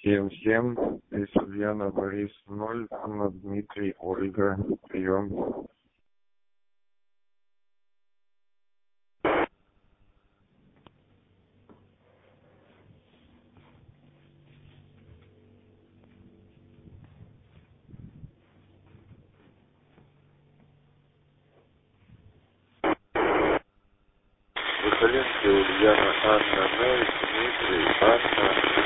Всем-всем. Здесь Ульяна, Борис, 0, Анна, Дмитрий, Ольга. Прием. Михаленко, Ульяна, Анна, 0, Дмитрий, Анна,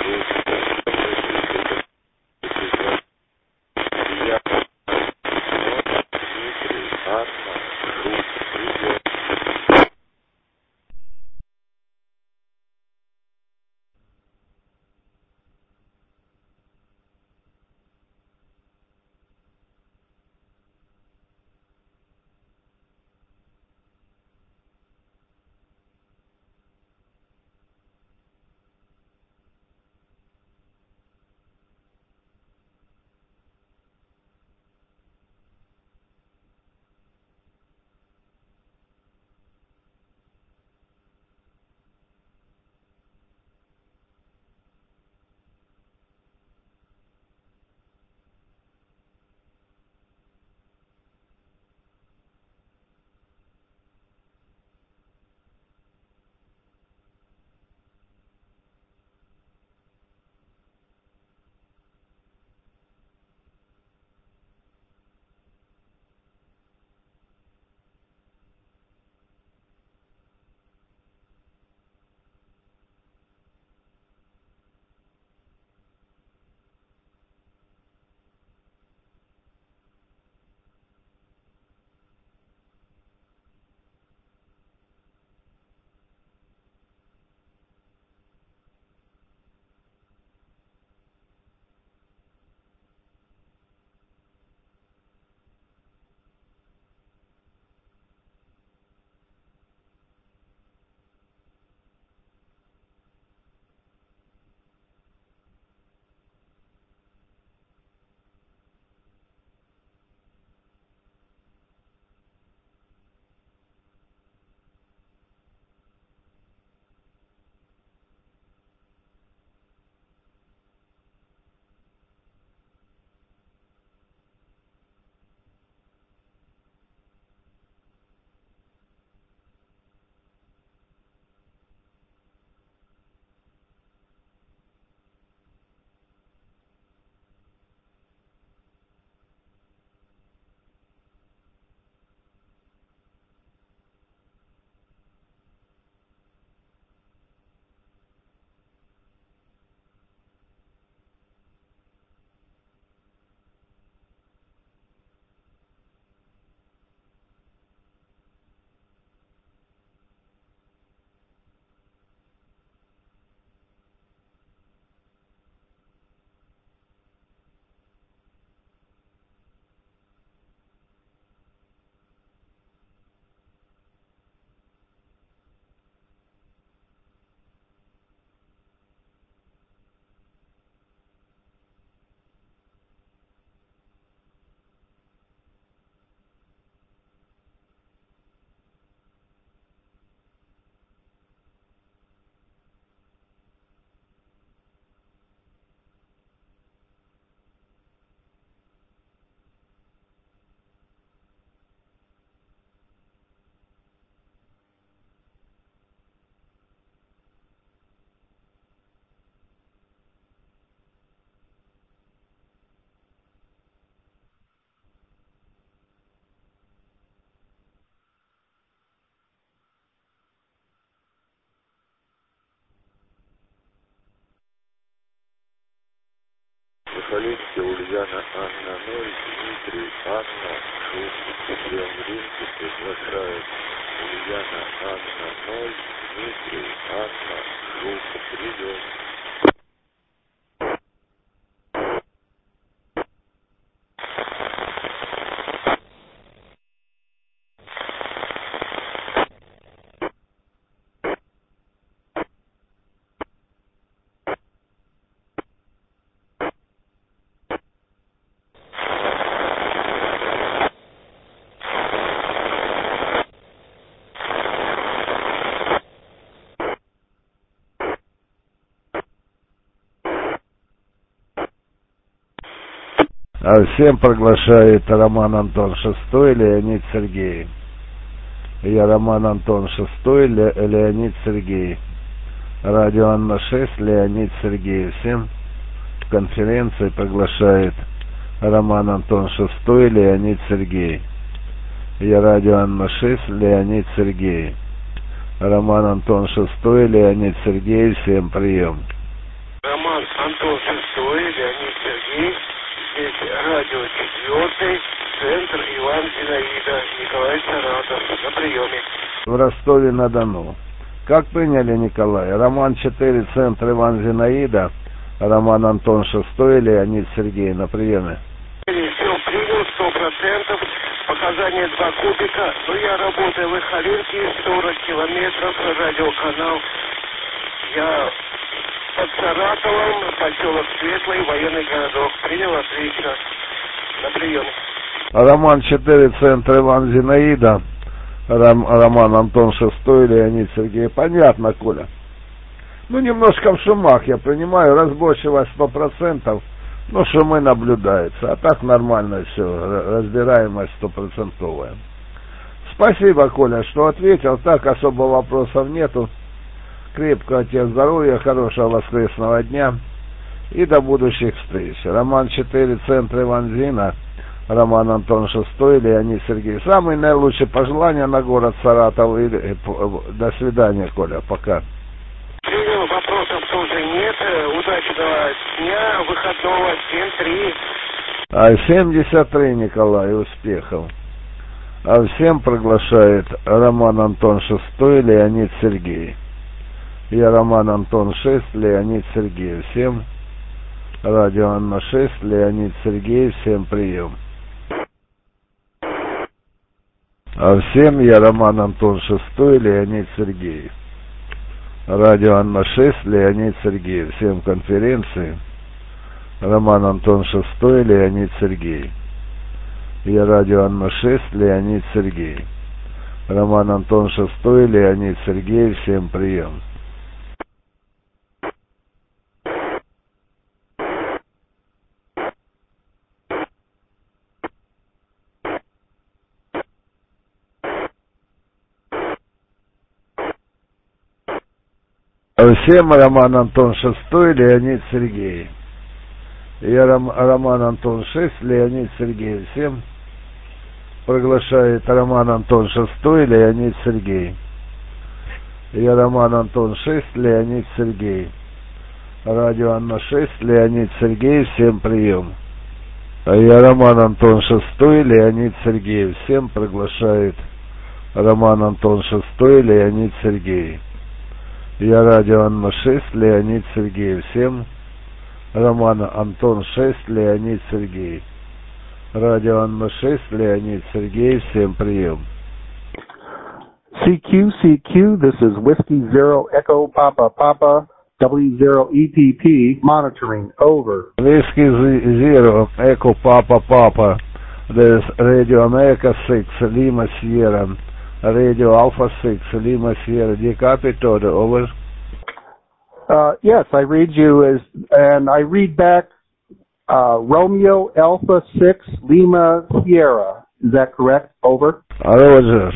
Михаленко, Ульяна, Анна, 0, Дмитрий, Анна, прием Римки, приглашает Ульяна, Анна, 0, Дмитрий, Анна, прием. Всем приглашает Роман Антон Шестой, Леонид Сергеев. Я Роман Антон Шестой, Леонид Сергеев. Радио Анна-6, Леонид Сергеев. Всем в конференции приглашает Роман Антон Шестой, Леонид Сергеев. Я Радио Анна-6, Леонид Сергеев. Роман Антон Шестой, Леонид Сергеев. Всем прием. Роман Антон Шестой, Леонид Сергеев. Здесь радио 4, центр Иван Зинаида, Николай Саратов, на приеме. В Ростове-на-Дону. Как приняли, Николай? Роман 4, центр Иван Зинаида. Роман Антон Шестой, Леонид Сергеев на приеме. Все принял, 100%. Показания 2 кубика. Но я работаю в Ихалинке, 40 километров, радиоканал. Я под Саратовом, поселок Светлый, военный городок. Принял, отлично. На приеме. Роман 4, центр Иван Зинаида. Роман Антон Шестой, Леонид Сергеев. Понятно, Коля. Ну, немножко в шумах, я понимаю, разборчивость 100%, но шумы наблюдаются. А так нормально все, разбираемость 100%. Спасибо, Коля, что ответил. Так, особо вопросов нету. Крепкого тебе здоровья, хорошего воскресного дня и до будущих встреч. Роман 4, центр Иван Зина. Роман Антон Шестой, Леонид Сергеев. Самые наилучшие пожелания на город Саратов. И до свидания, Коля, пока. Принял, вопросов тоже нет. Удачного дня, выходного, 7-3. 73, Николай, успехов. Всем приглашает Роман Антон Шестой, Леонид Сергеев. Я Роман Антон 6, Леонид Сергеев. Всем радио Анна-6, Леонид Сергеев. Всем прием. Всем я Роман Антон Шестой, Леонид Сергеев. Радио Анна-6, Леонид Сергеев. Всем конференции. Роман Антон Шестой, Леонид Сергеев. Я радио Анна-6, Леонид Сергеев. Роман Антон Шестой, Леонид Сергеев. Всем прием. Всем Роман Антон Шестой, Леонид Сергеев. Я Роман Антон 6, Леонид Сергеев. Всем приглашает Роман Антон Шестой, Леонид Сергеев. Я Роман Антон 6, Леонид Сергеев. Радио Анна-6, Леонид Сергеев. Всем прием. Я Роман Антон Шестой, Леонид Сергеев. Всем приглашает Роман Антон Шестой, Леонид Сергеев. Я радио Анна-6, Леонид Сергеев. Всем Роман Антон 6, Леонид Сергеев. Радио Анна-6, Леонид Сергеев. Всем прием. CQ, this is Whiskey Zero Echo Papa Papa W0EPP monitoring, over. Whiskey Zero Echo Papa Papa. This is Radio America 6, Lima Sierra. Radio Alpha 6, Lima Sierra. Do you copy, Toto? Over. Yes, I read you and I read back Romeo Alpha 6, Lima Sierra. Is that correct? Over. Roger.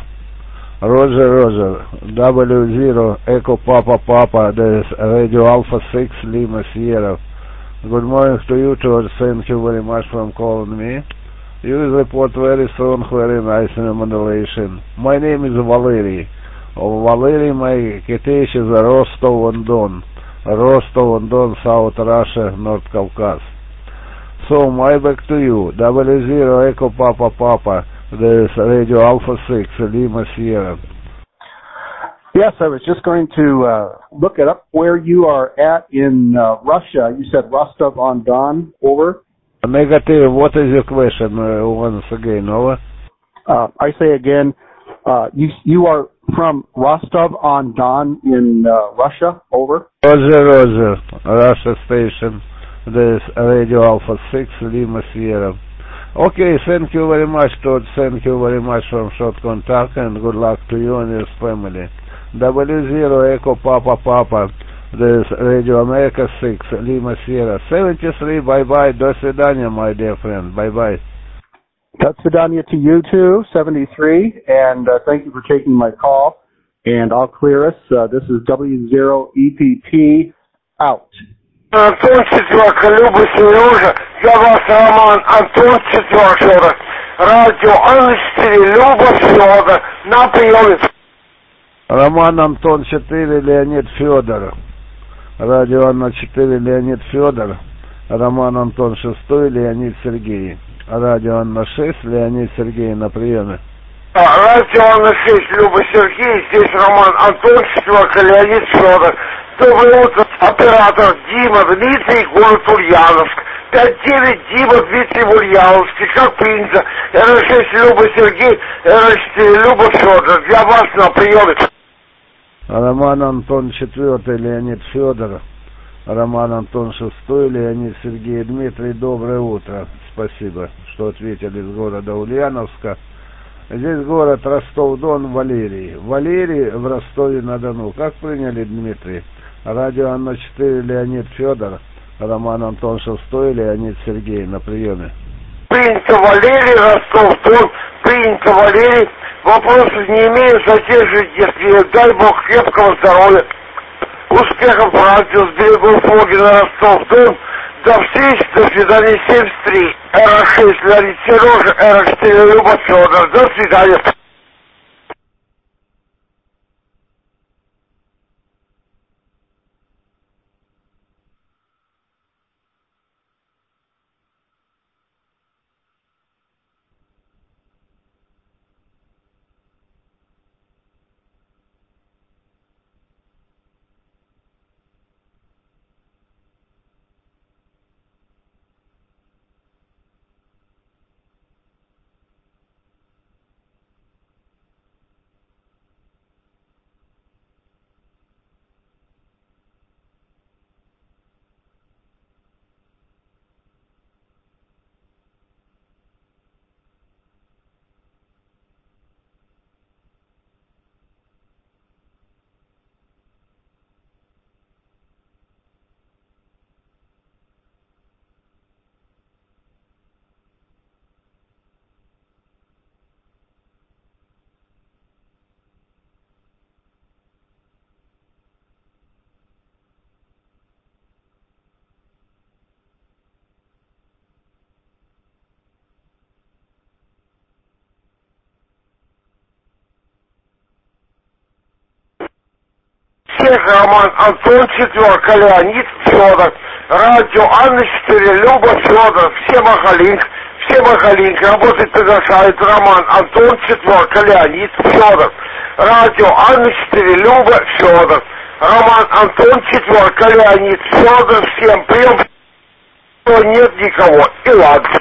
W0 Echo Papa Papa. This is Radio Alpha 6, Lima Sierra. Good morning to you, George. Thank you very much for calling me. You report very strong, very nice modulation. My name is Valery. Valery, my Kitesh is Rostov-on-Don. Rostov-on-Don, South Russia, North Caucasus. So, my back to you. W0 Echo Papa Papa. There is Radio Alpha 6, Lima Sierra. Yes, I was just going to look it up where you are at in Russia. You said Rostov-on-Don, over. Negative, what is your question once again, over? I say again, you are from Rostov-on-Don in Russia, over. Roger, Russia station. There is Radio Alpha 6, Lima Sierra. Okay, thank you very much, Todd. Thank you very much for short contact and good luck to you and your family. W0 Echo Papa Papa. This is Radio America 6, Lima Sierra 73. Bye-bye. До свидания, my dear friend. Bye-bye. That's Vidania to you too, 73, and thank you for taking my call. And I'll clear us. This is W0EPP out. Антон Четверка, Люба Сережа, я вас Роман, Антон Четверка, радио Анна-4, Люба Федор, на приеме. Роман Антон 4, Леонид Федор. Радио Анна 4, Леонид Федор. Роман Антон 6, Леонид Сергей. Радио Анна 6, Леонид Сергей на приеме. Радио Анна 6, Люба Сергей, здесь Роман Антон 4, Леонид Федор. Доброе утро, оператор Дима, Дмитрий, город Ульяновск. 5-9, Дима, Дмитрий, Ульяновск. Как принято, РШ Люба Сергей, РШ Люба Федор. Для вас на приеме. Роман Антон 4, Леонид Федор. Роман Антон 6, Леонид Сергей. Дмитрий, доброе утро. Спасибо, что ответили из города Ульяновска. Здесь город Ростов-Дон, Валерий. Валерий в Ростове-на-Дону. Как приняли, Дмитрий? Радио Анна 4, Леонид Федор. Роман Антон 6, Леонид Сергей на приеме. Принято, Валерий, Ростов-Дон. Принято, Валерий. Вопросов не имею, задержите. Дай Бог крепкого здоровья. Успехов в радио с берегов Фогина, Ростов-Дон. До встречи, до свидания, 73. РА6, Леонид Сережа, РА4, Люба Федор. До свидания. Роман Антон 4, Леонид Федор. Радио Анна 4, Люба Федор. Все Махалинг. Работать приглашает Роман Антон 4, Леонид Федор. Радио Анна 4, Люба Федор. Роман Антон 4, Леонид Федор. Всем прием. Нет никого. И ладно.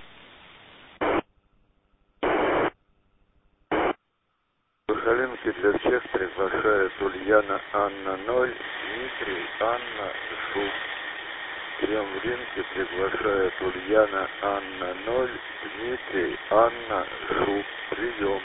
Махалинки для всех приглашает Ульяна Анна 0, Дмитрий Анна Жук. Прием в ринке приглашает Ульяна Анна 0, Дмитрий Анна Жук. Прием.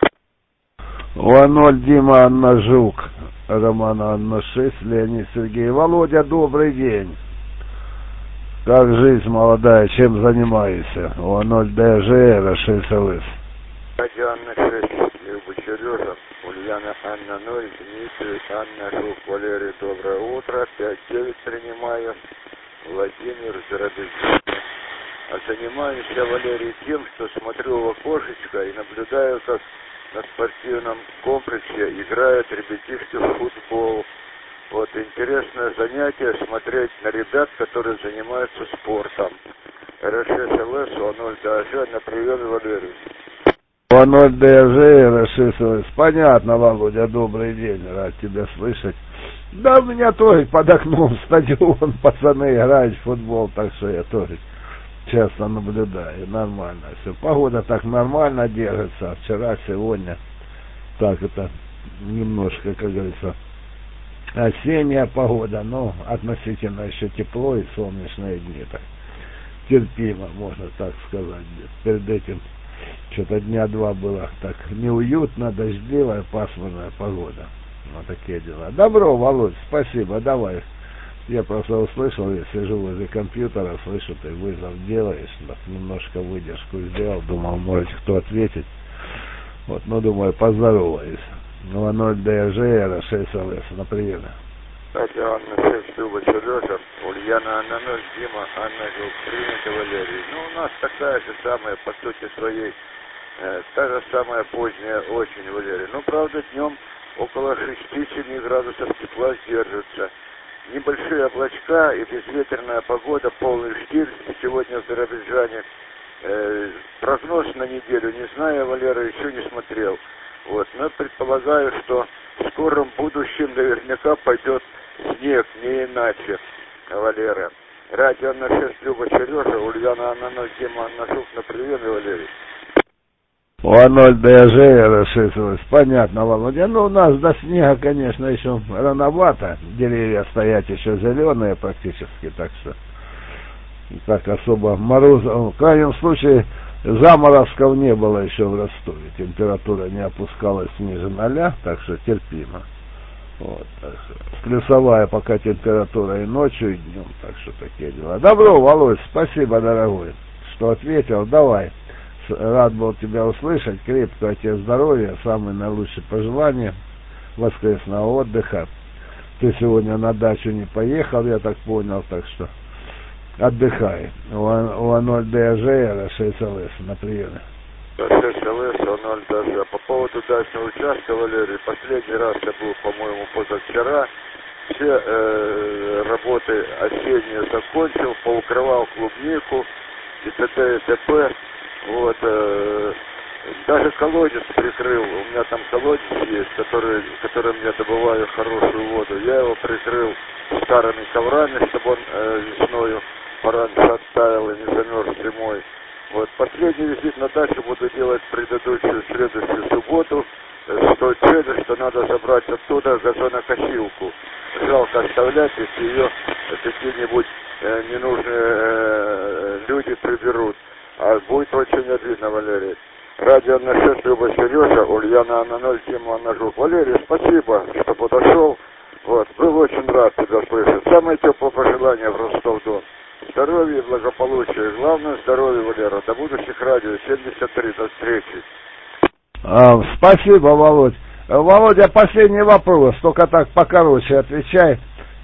2-0, Дима Анна Жук. Роман Анна 6, Леонид Сергей. Володя, добрый день. Как жизнь молодая, чем занимаешься? 2-0, ДЖР, 6 ЛС. Радио Анна 6, Люба Сережа, Ульяна Анна 0, Дмитрий Анна Жук. Валерий, доброе утро. 5-9 принимаю. Владимир Зарабежный. А занимаюсь я, Валерий, тем, что смотрю в окошечко и наблюдаю, как на спортивном комплексе играют ребятишки в футбол. Вот интересное занятие смотреть на ребят, которые занимаются спортом. РШС-ЛС, 0 ДЖ, на приеме, Валерий. 2-0 ДЖ, РШС-ЛС. Понятно, Володя, добрый день, рад тебя слышать. Да, у меня тоже под окном стадион, пацаны играют в футбол, так что я тоже часто наблюдаю, нормально все. Погода так нормально держится, вчера, сегодня, так это, немножко, как говорится, осенняя погода, но относительно еще тепло и солнечные дни, так терпимо, можно так сказать. Перед этим что-то дня два было так неуютно, дождливая, пасмурная погода. Вот такие дела. Добро, Володь, спасибо, давай. Я просто услышал, я сижу возле компьютера, слышу, ты вызов делаешь, так немножко выдержку сделал, думал, может кто ответить. Вот, ну, думаю, поздороваюсь. 00 ДЖ, 6 ЛС, на привет. Кстати, Анна 6, Люба, Сережа, Ульяна Анна 0, Дима, Анна Жук, принято, Валерий. Ну, у нас такая же самая, по сути своей, та же самая поздняя осень, Валерий. Ну, правда, днем около 6-7 градусов тепла держится. Небольшие облачка и безветренная погода, полный штиль сегодня в Биробиджане. Прогноз на неделю, не знаю, Валера, еще не смотрел. Вот, но предполагаю, что в скором будущем наверняка пойдет снег, не иначе, Валера. Радио на 6, Люба, Сережа, Ульяна Анна 0, Дима Анна Жук, на привет, Валерий. 0 ДЖ расширилось. Понятно, Володя. Ну, у нас до снега, конечно, еще рановато. Деревья стоят еще зеленые практически, так что так особо мороза. В крайнем случае заморозков не было еще в Ростове. Температура не опускалась ниже 0, так что терпимо. Вот, так что плюсовая пока температура и ночью, и днем, так что такие дела. Добро, Володь, спасибо, дорогой, что ответил. Давай. Рад был тебя услышать, крепкого тебе здоровья, самые наилучшие пожелания, воскресного отдыха. Ты сегодня на дачу не поехал, я так понял, так что отдыхай. У 0 ДЖ, 6 ЛС, на привет. 6 ЛС, 0 ДЖ. По поводу дачного участка, Валерий, последний раз я был, по-моему, позавчера. Все работы осенние закончил, поукрывал клубнику и т.д. и т.п. Вот, даже колодец прикрыл, у меня там колодец есть, которым я добываю хорошую воду, я его прикрыл старыми коврами, чтобы он весною пораньше оттаял и не замерз зимой. Вот, последний визит на дачу буду делать предыдущую, следующую субботу, с той целью, что надо забрать оттуда газонокосилку. Жалко оставлять, если ее какие-нибудь ненужные люди приберут. А будет очень обидно, Валерий. Радио на 6, Люба, Сережа, Ульяна Анна 0, Дима Анна Жук. Валерий, спасибо, что подошел. Вот, был очень рад тебя слышать. Самое теплое пожелание в Ростов-Дон. Здоровья и благополучия. Главное здоровье, Валера. До будущих радио. 73, до встречи. Спасибо, Володь. Володя, последний вопрос, только так покороче отвечай.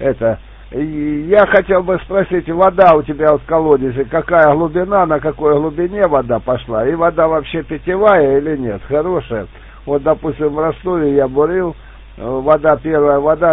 Я хотел бы спросить, вода у тебя в колодезе, какая глубина, на какой глубине вода пошла? И вода вообще питьевая или нет? Хорошая. Вот, допустим, в Ростове я бурил, вода, первая вода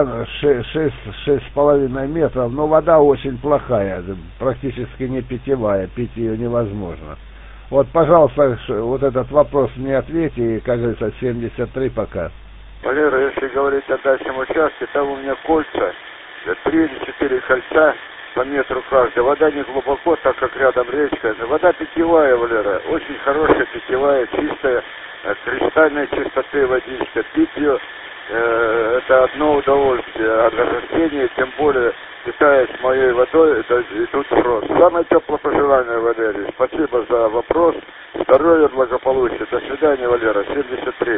6,5 метров, но вода очень плохая, практически не питьевая, пить ее невозможно. Вот, пожалуйста, вот этот вопрос мне ответьте, и, как говорится, 73 пока. Валера, если говорить о дачном участке, там у меня кольца. 3 или 4 кольца по метру каждая. Вода не глубоко, так как рядом речка. Вода питьевая, Валера. Очень хорошая, питьевая, чистая, кристальной чистоты водичка. Пить ее это одно удовольствие. А для растения, тем более, питаясь моей водой, это идут в рост. Самое теплое пожелание, Валерий. Спасибо за вопрос. Здоровья, благополучия. До свидания, Валера. 73.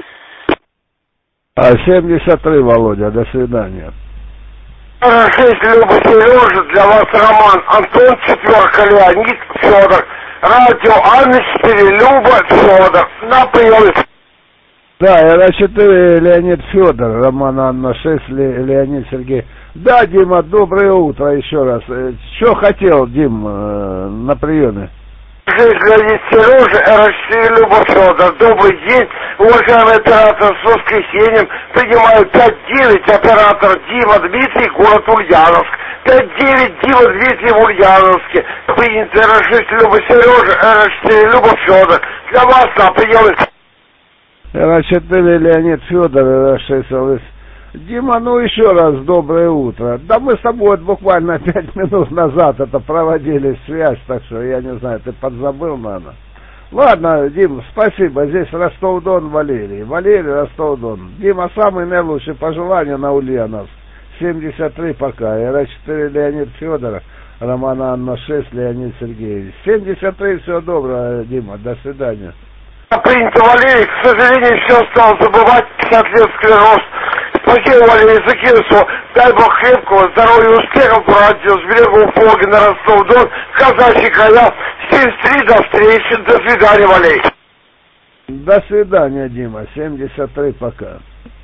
73, Володя. До свидания. 6, Люба, Сережа, для вас Роман, Антон, 4, Леонид, Федор. Радио Анна 4, Люба, Федор. На прием. Да, РА-4, Леонид, Федор, Роман, Анна 6, Леонид, Сергей. Да, Дима, доброе утро еще раз. Что хотел, Дим, на приеме? 6, Леонид, Сережа, РА-4, Люба, Федор. Добрый день, уважаемый оператор, с воскресеньем. Принимаю 5-9, оператор Дима, Дмитрий, город Ульяновск. 5-9, Дима, Дмитрий, в Ульяновске. Принято РА-6, Люба, Сережа, РА-4, Люба, Федор. Для вас на прием. РА-4, Леонид, Федор, РА-6, ЛС. Дима, ну еще раз доброе утро. Да мы с тобой вот буквально 5 минут назад это проводили связь, так что я не знаю, ты подзабыл, наверное. Ладно, Дим, спасибо. Здесь Ростов-Дон, Валерий. Валерий, Ростов-Дон. Дима, самые наилучшие пожелания на Ульяновск. 73 пока. РА-4, Леонид, Федор. Роман, Анна 6, Леонид, Сергеевич. 73, всего доброго, Дима. До свидания. Принято, Валерий. К сожалению, все стал забывать. 50 лет склероз. Спасибо, Валерий Закинцеву. Дай Бог крепкого здоровья и успехов, братья, с берега Уфологи на Ростов-Дон, казачьи края. 73, до встречи, до свидания, Валерий. До свидания, Дима. 73 пока.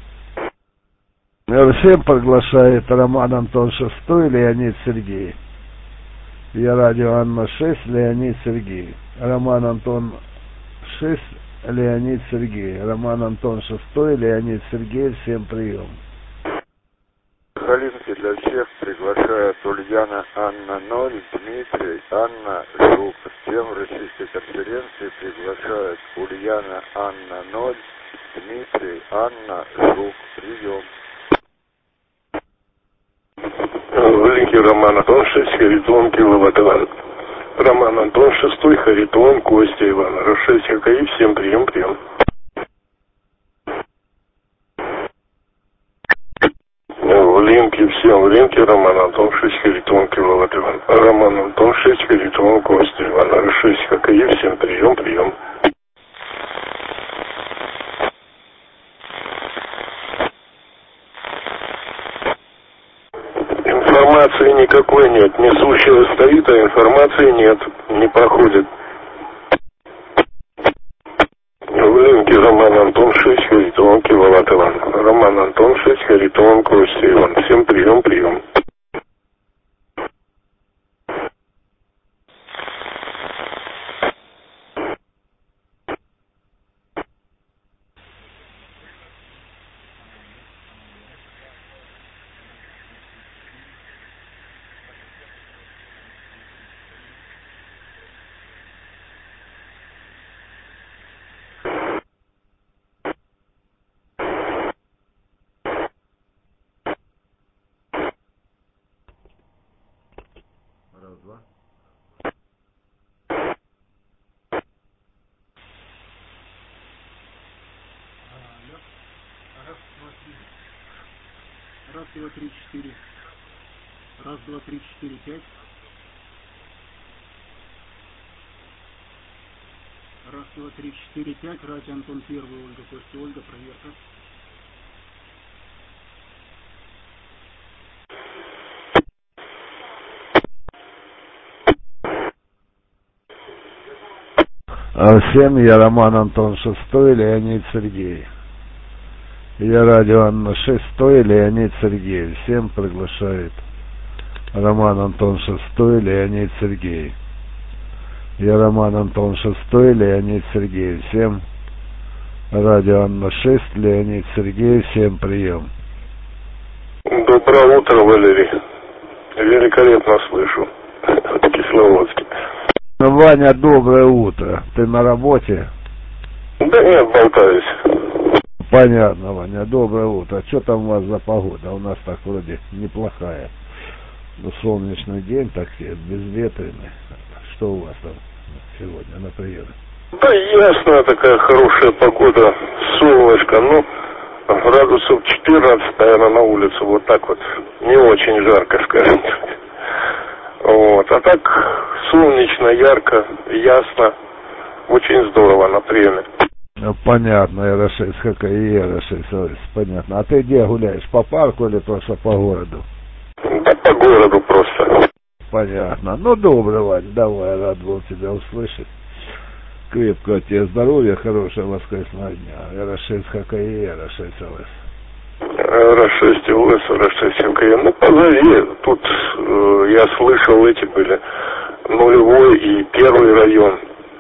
Всем приглашает Роман Антон Шестой, Леонид Сергеев. Я радио Анна 6, Леонид Сергеев. Роман Антон 6, Леонид Сергеев. Роман Антон Шестой, Леонид Сергеев. Всем прием. Халинки для всех приглашают Ульяна Анна 0, Дмитрий Анна Жук. Всем в Российской конференции приглашают Ульяна Анна 0, Дмитрий Анна Жук. Прием. Великий Роман Антон 6, Харитон, Киловатт Иван. Роман Антон 6, Харитон, Костя Иван. Р6 ХКИ, всем прием, прием. В линке, всем в линке, Роман Антон 6, Харитон, Киловатт Иван. Роман Антон 6, Харитон, Костя Иван. Р6 ХКИ, всем прием, прием. Информации никакой нет. Несущего стоит, а информации нет. Не проходит. В линке Роман Антон 6, Харитон, Киловатт Иван. Роман Антон 6, Харитон, Костя Иван. Всем прием, прием. Раз, два. Раз, два, три, четыре. Раз, два, три, четыре, пять. Раз, два, три, четыре, пять. Радио Антон 1, Ольга, Костя, Ольга, проверка. Всем я Роман Антон 6, Леонид Сергеев. Я радио Анна 6, Леонид Сергеев. Всем приглашает Роман Антон 6, Леонид Сергеев. Я Роман Антон 6, Леонид Сергеев. Всем радио Анна 6, Леонид Сергеев. Всем прием. Доброе утро, Валерий. Великолепно слышу. Кисловодский. Ваня, доброе утро. Ты на работе? Да нет, болтаюсь. Понятно, Ваня, доброе утро. Что там у вас за погода? У нас так вроде неплохая. Ну, солнечный день, так безветренный. Что у вас там сегодня на природе? Да ясно, такая хорошая погода, солнышко, ну, градусов 14, наверное, на улице, вот так вот. Не очень жарко, скажем так. Вот, а так солнечно, ярко, ясно, очень здорово на приеме. Понятно, Р6 ХКИ, Р6, понятно. А ты где гуляешь, по парку или просто по городу? Да по городу просто. Понятно. Ну, добрый, Вань, давай, рад был тебя услышать. Крепкого тебе здоровья, хорошего воскресного дня. Р6 ХКИ, Р6 ЛС. Р6 ЛС, Р6 ХКИ. Ну, позови. Тут я слышал, эти были нулевой и первый район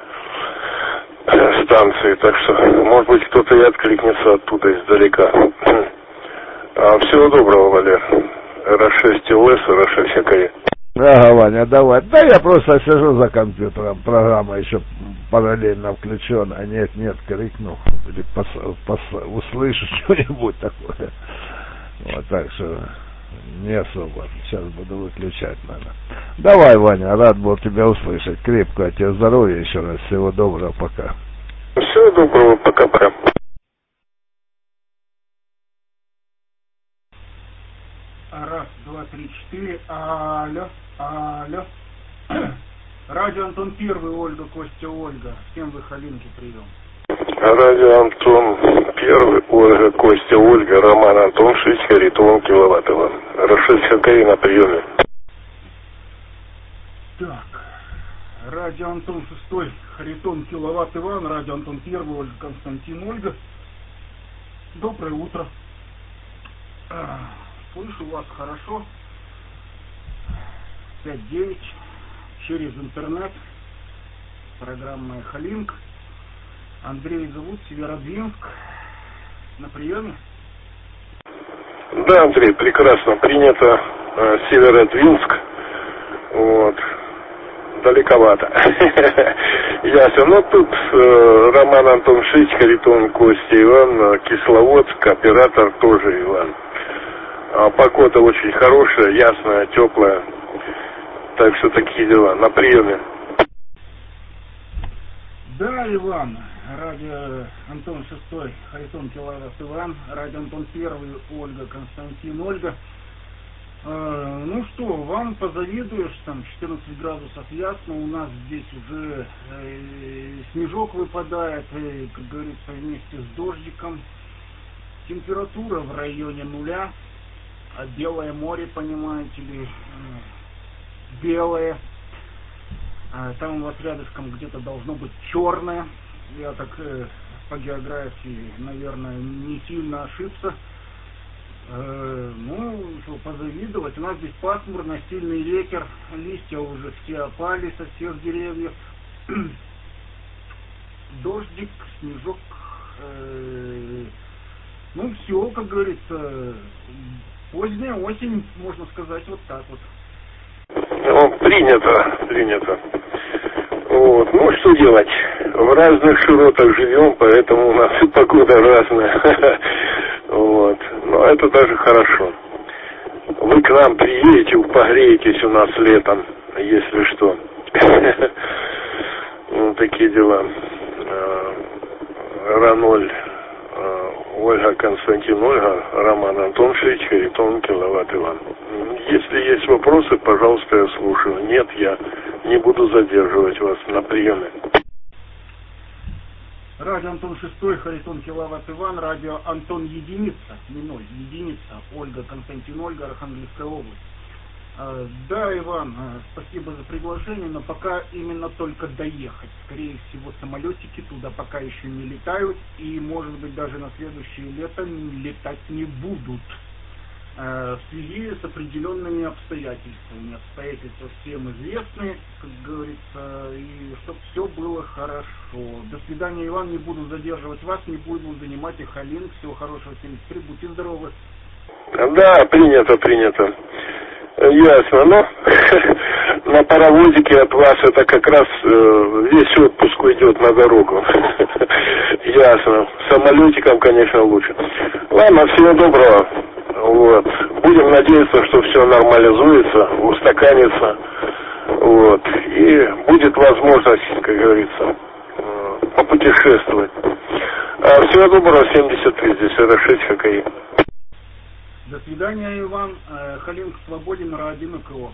станции. Так что, может быть, кто-то и откликнется оттуда издалека. Всего доброго, Валер. Р6 ЛС, Р6 ХКИ. Ага, Ваня, давай. Да я просто сижу за компьютером, программа еще параллельно включена. Нет, крикну. Или услышу что-нибудь такое. Вот так что не особо. Сейчас буду выключать, наверное. Давай, Ваня, рад был тебя услышать. Крепкого тебе здоровья еще раз. Всего доброго, пока. Всего доброго, пока-пока. Раз, два, три, четыре. Алло, алло. Радио Антон 1, Ольга, Костя, Ольга. Всем в Халинке прием. Радио Антон Первый, Ольга, Костя, Ольга, Роман, Антон, 6, Харитон, киловатт, Иван. Рашид Хакаи на приеме. Так, радио Антон 6, Харитон, киловатт, Иван, радио Антон Первый, Ольга, Константин, Ольга. Доброе утро. Слышу вас хорошо. 5-9 через интернет. Программа «Эхолинк». Андрей зовут, Северодвинск. На приеме? Да, Андрей, прекрасно принято. Северодвинск. Вот. Далековато. Ясно. Но тут Роман, Антон, 6, Харитон, Костя, Иван, Кисловодск, оператор тоже Иван. Погода очень хорошая, ясная, теплая. Так что такие дела. На приеме. Да, Иван. Радио Антон 6, Харитон, киловатт, Иван. Радио Антон Первый, Ольга, Константин, Ольга. Ну что, вам позавидуешь, там 14 градусов ясно, у нас здесь уже снежок выпадает, как говорится, вместе с дождиком. Температура в районе нуля, а белое море, понимаете ли, белое. Там у вас рядышком где-то должно быть черное. Я так по географии, наверное, не сильно ошибся. Ну, что, позавидовать. У нас здесь пасмурно, сильный ветер, листья уже все опали со всех деревьев. Дождик, снежок. Ну, все, как говорится, поздняя осень, можно сказать, вот так вот. Ну, принято. Вот. Ну, что делать? В разных широтах живем, поэтому у нас и погода разная. Вот. Но это даже хорошо. Вы к нам приедете, погреетесь у нас летом, если что. Ну, такие дела. Раноль, Ольга, Константин, Ольга, Роман, Антон, 6, Харитон, киловатт, Иван. Если есть вопросы, пожалуйста, я слушаю. Нет, я не буду задерживать вас на приеме. Радио Антон 6, Харитон, киловатт, Иван. Радио Антон единица, не 0, единица. Ольга, Константин, Ольга, Архангельская область. Да, Иван, спасибо за приглашение, но пока именно только доехать. Скорее всего, самолетики туда пока еще не летают, и, может быть, даже на следующее лето летать не будут. В связи с определенными обстоятельствами. Обстоятельства всем известны, как говорится, и чтобы все было хорошо. До свидания, Иван, не буду задерживать вас, не буду занимать Эхолинк. Всего хорошего, 73, будьте здоровы. Да, принято. Ясно, но на паровозике от вас это как раз весь отпуск уйдет на дорогу. Ясно. Самолетиком, конечно, лучше. Ладно, всего доброго. Вот. Будем надеяться, что все нормализуется, устаканится. Вот. И будет возможность, как говорится, попутешествовать. Всего доброго, 73, здесь Рашид Хакаи. До свидания, Иван. Эхолинк свободен, радио КО.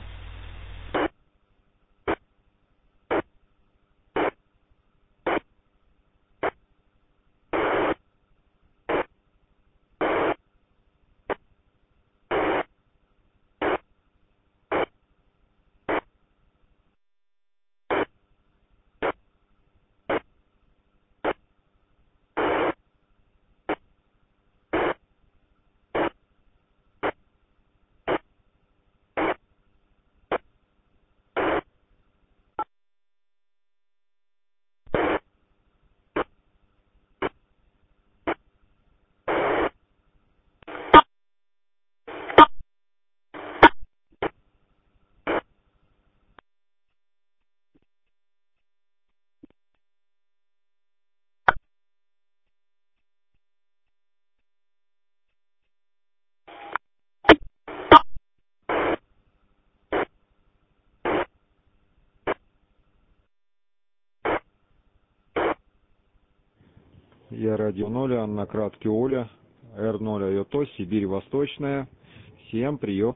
Я радио 0, Анна Кратки, Оля, Р0, Айото, Сибирь Восточная. Всем прием.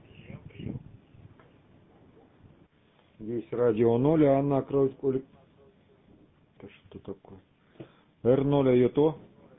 Здесь радио 0, Анна Кратки, Оля. Это что такое? R0 Айото.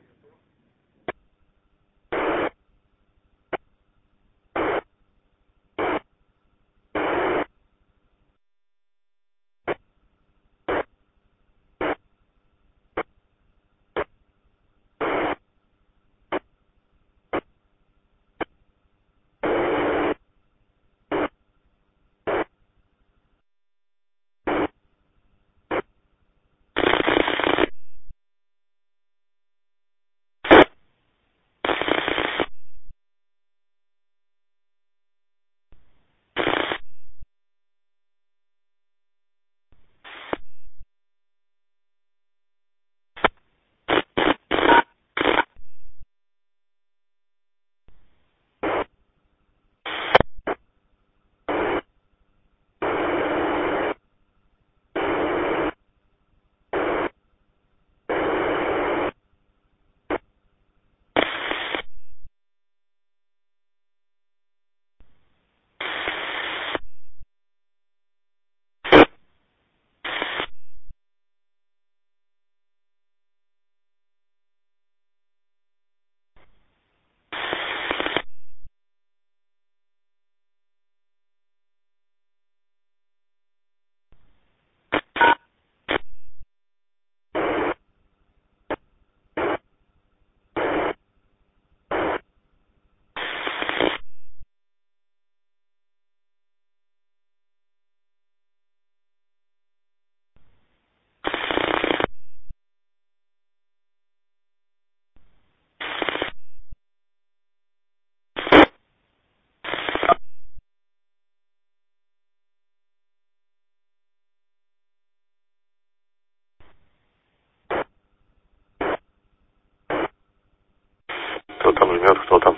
Кто там жмет, кто там?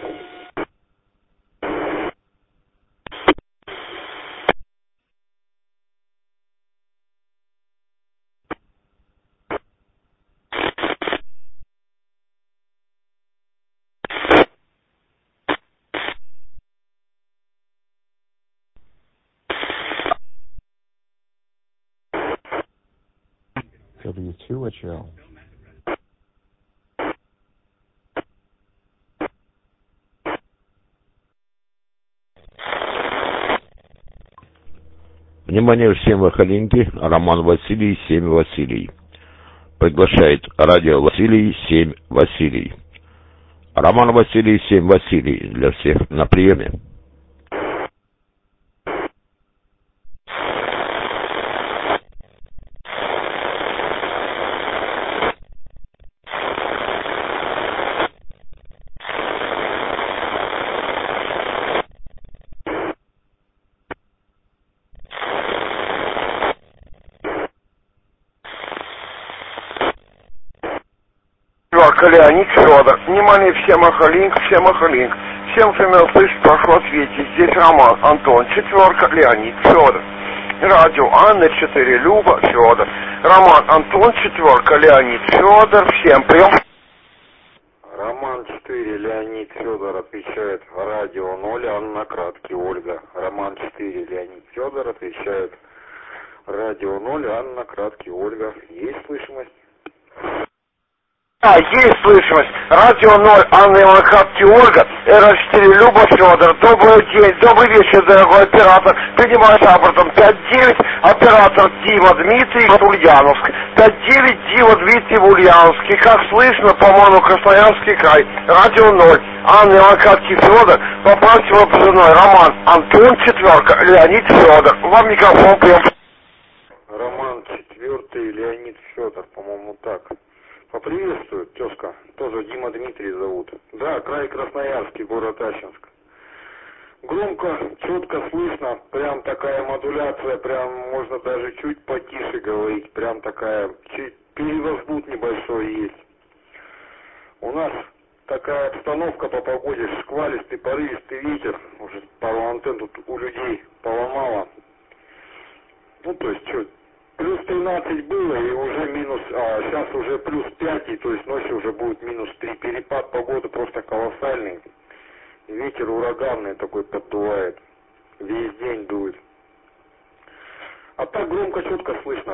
W2HL. Внимание всем Вахалинки, Роман Василий, 7 Василий. Приглашает радио Василий, 7 Василий. Роман Василий, 7 Василий. Для всех на приеме. Леонид Федор. Внимание, всем Махалинг. Всем, кто меня слышит, прошу ответить. Здесь Роман, Антон, 4, Леонид Федор. Радио Анна 4, Люба, Федор. Роман, Антон, 4, Леонид Федор. Всем прием. Роман 4, Леонид Федор отвечает радио 0, Анна Кратки, Ольга. Роман 4, Леонид Федор отвечает радио 0, Анна Кратки, Ольга. Есть слышимость? Есть слышимость. Радио 0, Анна Иванкратки, Ольга, РС4, Люба, Федор. Добрый день, добрый вечер, дорогой оператор. Принимаю рапортом 5-9, оператор Дима Дмитрий, Ульяновск. 5-9, Дима Дмитрий, Ульяновский. Как слышно, по-моему, Красноярский край. Радио 0, Анна Иванкратки, Федор. Поправьте его позывной. Роман, Антон 4, Леонид Федор. Вам микрофон прием. Роман 4, Леонид Федор, по-моему, так. Поприветствую, тезка. Тоже Дима Дмитрий зовут. Да, край Красноярский, город Ачинск. Громко, четко слышно. Прям такая модуляция, прям можно даже чуть потише говорить. Прям такая, чуть перевозбуд небольшой есть. У нас такая обстановка по погоде. Шквалистый, порывистый ветер. Уже пару антенн тут у людей поломало. Ну, то есть, что... Плюс 13 было и уже минус, сейчас уже плюс 5, и то есть ночью уже будет минус 3. Перепад погоды просто колоссальный. Ветер ураганный такой поддувает. Весь день дует. А так громко, четко слышно.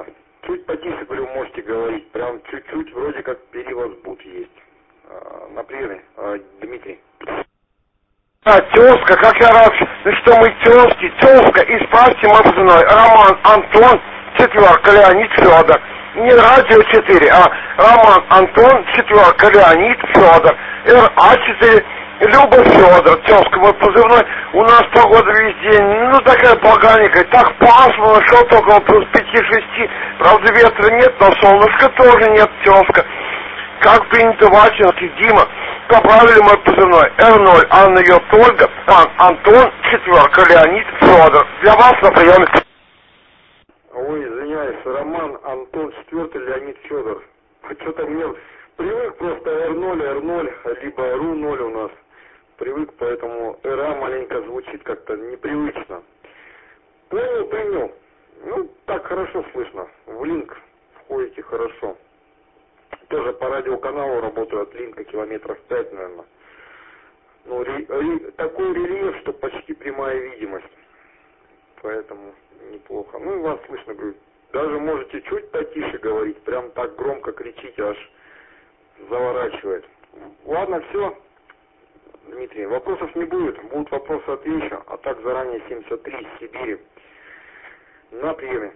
Чуть потише, говорю, можете говорить. Прям чуть-чуть, вроде как перевозбуд есть. На приеме, Дмитрий. Тезка, как я рад, что мы тезки, тезка, и справьте мой позывной. Роман Антон, 4, Леонид Федор. Не радио 4, а Роман Антон, 4, Леонид Федор. РА4, Люба Федор, тезка, мой позывной. У нас погода весь день, ну такая поганенькая, так пасмурно, шел только плюс 5-6. Правда ветра нет, но солнышка тоже нет, тезка. Как принято в Ачинске, Дима, поправили мой позывной. Р0, Анна Йот Ольга, Антон, 4, Леонид Федор. Для вас на приеме. Ой, извиняюсь, Роман Антон, 4, Леонид Федор. Что-то мне привык просто R0, либо РУ0 у нас. Привык, поэтому РА маленько звучит как-то непривычно. Понял. Ну, так хорошо слышно. В линк входите хорошо. Тоже по радиоканалу работаю от линка километров 5, наверное. Ну, такой рельеф, что почти прямая видимость. Поэтому неплохо. Ну, и вас слышно, говорю. Даже можете чуть потише говорить. Прям так громко кричите, аж заворачивает. Ладно, все. Дмитрий, вопросов не будет. Будут вопросы, отвечу. А так заранее 73 из Сибири. На приеме.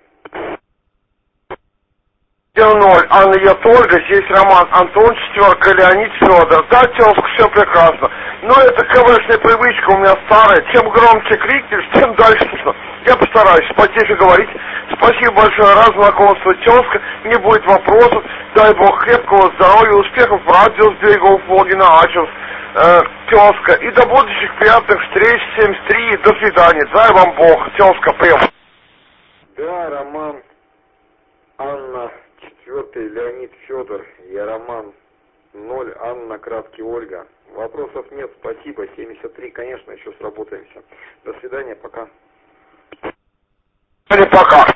0, Анна Йот Ольга, здесь Роман Антон, 4, Леонид Федор. Да, тезка, все прекрасно. Но это КВшная привычка у меня старая. Чем громче крикнешь, тем дальше слышно. Я постараюсь потише говорить. Спасибо большое, раз знакомство, тезка. Не будет вопросов. Дай Бог крепкого здоровья, успехов в радио с берегов Волги на Ачинск. Тезка. И до будущих приятных встреч, 73. До свидания. Дай вам Бог. Тезка, прием. Да, Роман, Анна, 4, Леонид Федор, я Роман, 0, Анна, краткий Ольга. Вопросов нет, спасибо, 73, конечно, еще сработаемся. До свидания, пока. Пока.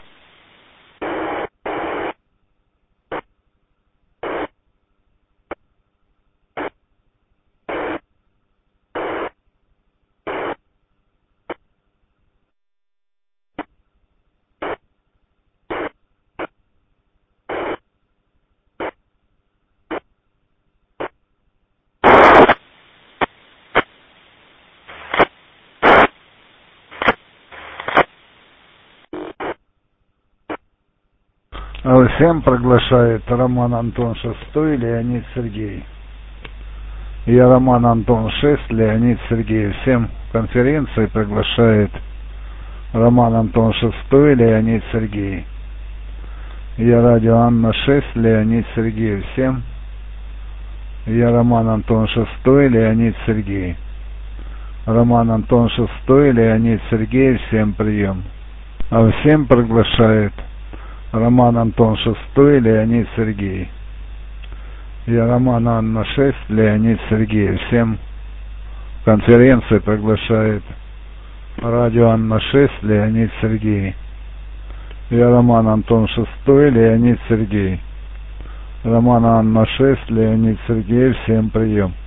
Всем приглашает Роман Антон 6, Леонид Сергей. Я Роман Антон 6, Леонид Сергей. Всем конференции приглашает Роман Антон 6, Леонид Сергей. Я радио Анна 6, Леонид Сергей. Всем. Я Роман Антон 6, Леонид Сергей. Роман Антон 6, Леонид Сергей. Всем прием. А всем приглашает Роман Антон 6, Леонид Сергей. Я Роман Анна 6, Леонид Сергей. Всем конференции приглашает радио Анна 6, Леонид Сергей. Я Роман Антон 6, Леонид Сергей. Роман Анна 6, Леонид Сергей. Всем прием.